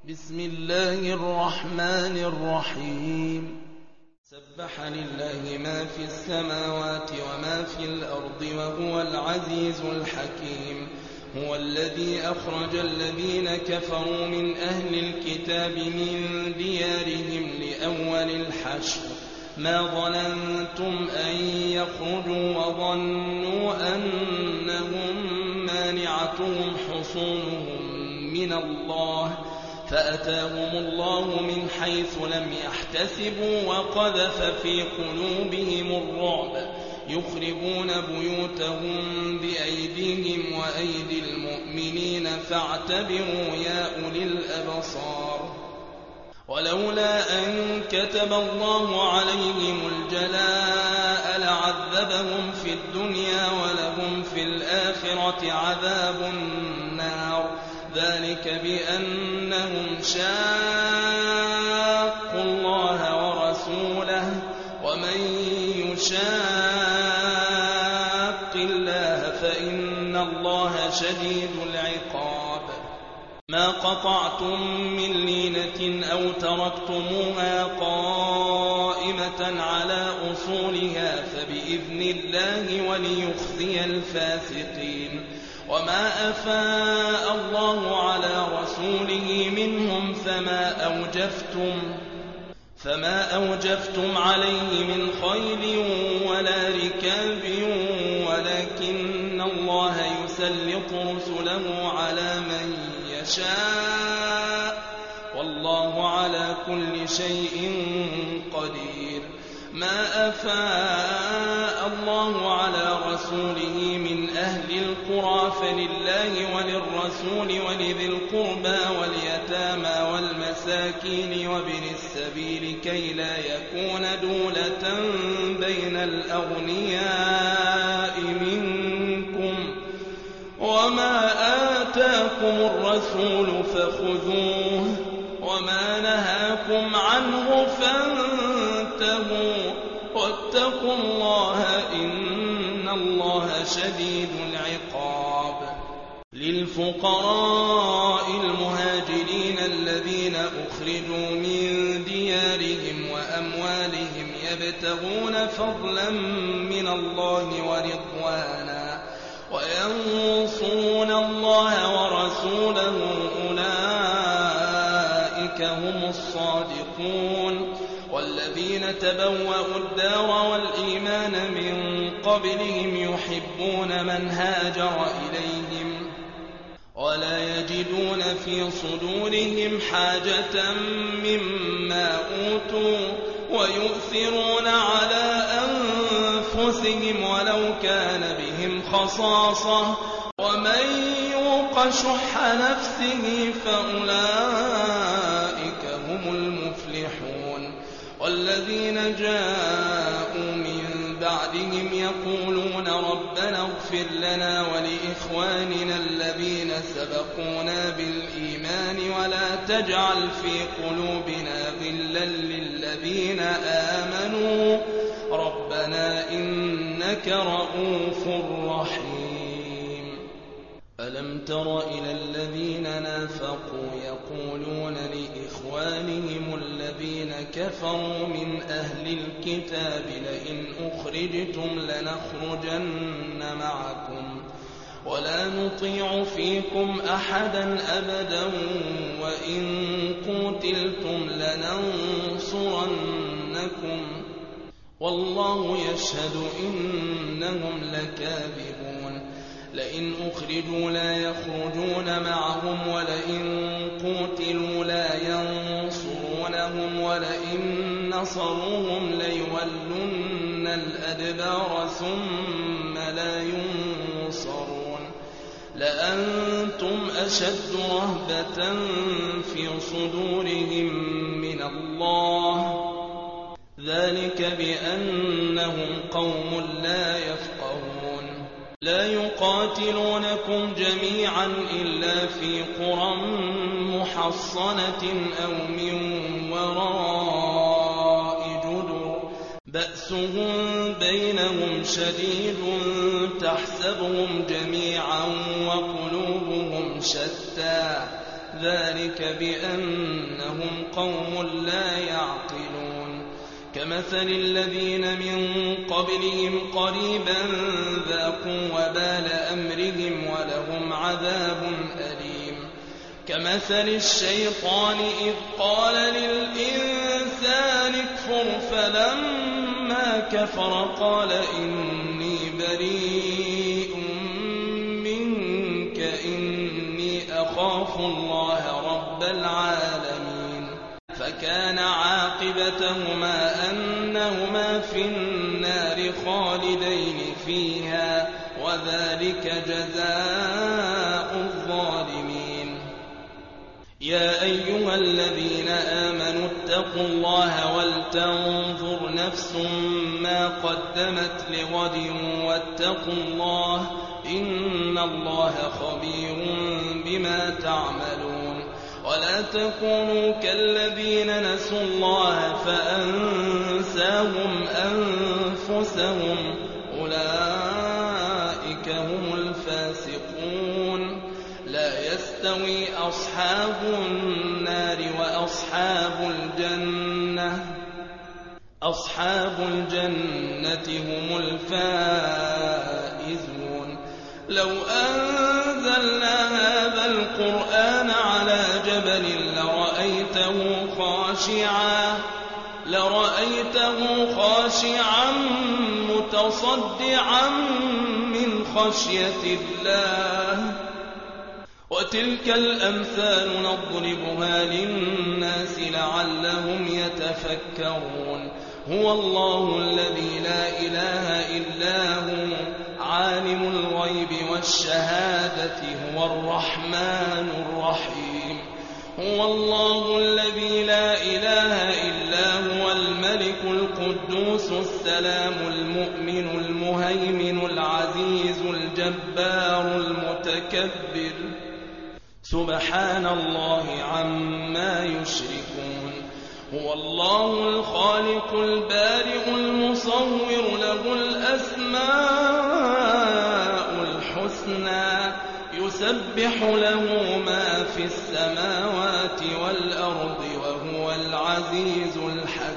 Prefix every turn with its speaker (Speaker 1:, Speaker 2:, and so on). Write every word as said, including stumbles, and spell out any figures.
Speaker 1: بسم الله الرحمن الرحيم سبح لله ما في السماوات وما في الأرض وهو العزيز الحكيم هو الذي أخرج الذين كفروا من أهل الكتاب من ديارهم لأول الحشر ما ظننتم أن يخرجوا وظنوا أنهم مانعتهم حصونهم من الله فأتاهم الله من حيث لم يحتسبوا وقذف في قلوبهم الرعب يخربون بيوتهم بأيديهم وأيدي المؤمنين فاعتبروا يا أولي الأبصار ولولا أن كتب الله عليهم الجلاء لعذبهم في الدنيا ولهم في الآخرة عذاب النار ذلك بأنهم شاقوا الله ورسوله ومن يشاق الله فإن الله شديد العقاب ما قطعتم من لينة أو تركتموها قائمة على أصولها فبإذن الله وليخزي الفاسقين وما أفاء الله على رسوله منهم فما أوجفتم فما أوجفتم عليه من خيل ولا ركاب ولكن الله يسلط رسله على من يشاء والله على كل شيء قدير ما أفاء الله على رسوله من أهل القرى فلله وللرسول ولذي القربى واليتامى والمساكين وابن السبيل كي لا يكون دولة بين الأغنياء منكم وما آتاكم الرسول فخذوه وما نهاكم عنه فانتهوا واتقوا الله إن الله شديد العقاب للفقراء المهاجرين الذين أخرجوا من ديارهم وأموالهم يبتغون فضلا من الله ورضوانا وينصرون الله ورسوله أولئك هم الصادقون والذين تبوأوا الدار والإيمان من قبلهم يحبون من هاجر إليهم ولا يجدون في صدورهم حاجة مما أوتوا ويؤثرون على أنفسهم ولو كان بهم خصاصة ومن يوق شح نفسه فأولئك هم المفلحون والذين جاءوا من بعدهم يقولون ربنا اغفر لنا ولإخواننا الذين سبقونا بالإيمان ولا تجعل في قلوبنا غلا للذين آمنوا ربنا إنك رؤوف رحيم ألم تر إلى الذين نافقوا يقولون لإخوانهم الذين كفروا من أهل الكتاب لئن أخرجتم لنخرجن معكم ولا نطيع فيكم أحدا أبدا وإن قتلتم لننصرنكم والله يشهد إنهم لكاذبون لئن أخرجوا لا يخرجون معهم ولئن قتلوا لا ينصرونهم ولئن نصروهم ليولن الأدبار ثم لا ينصرون لأنتم أشد رهبة في صدورهم من الله ذلك بأنهم قوم لا يفقهون لا يقاتلونكم جميعا إلا في قرى محصنة أو من وراء جدر بأسهم بينهم شديد تحسبهم جميعا وقلوبهم شتى ذلك بأنهم قوم لا يعقلون كمثل الذين من قبلهم قريبا ذاقوا وبال أمرهم ولهم عذاب أليم كمثل الشيطان إذ قال للإنسان اكفر فلما كفر قال إني بريء منك إني أخاف الله رب العالمين فكان عاقبتهما أنهما في النار خالدين فيها وذلك جزاء الظالمين يا أيها الذين آمنوا اتقوا الله ولتنظر نفس ما قدمت لغد واتقوا الله إن الله خبير بما تعملون ولا تكونوا كالذين نسوا الله فأنساهم أنفسهم أولئك هم الفاسقون لا يستوي أصحاب النار وأصحاب الجنة أصحاب الجنة هم الفائزون لو أنزلنا هذا القرآن على جبل لرأيته خاشعا لرأيته خاشعا متصدعا من خشية الله وتلك الأمثال نضربها للناس لعلهم يتفكرون هو الله الذي لا إله إلا هو عالم الغيب والشهادة هو الرحمن الرحيم هو الله الذي لا إله إلا هو الملك القدوس السلام المؤمن المهيمن العزيز الجبار المتكبر سبحان الله عما يشركون هو الله الخالق البارئ المصور له الأسماء الحسنى يسبح له ما في السماوات والأرض وهو العزيز الحكيم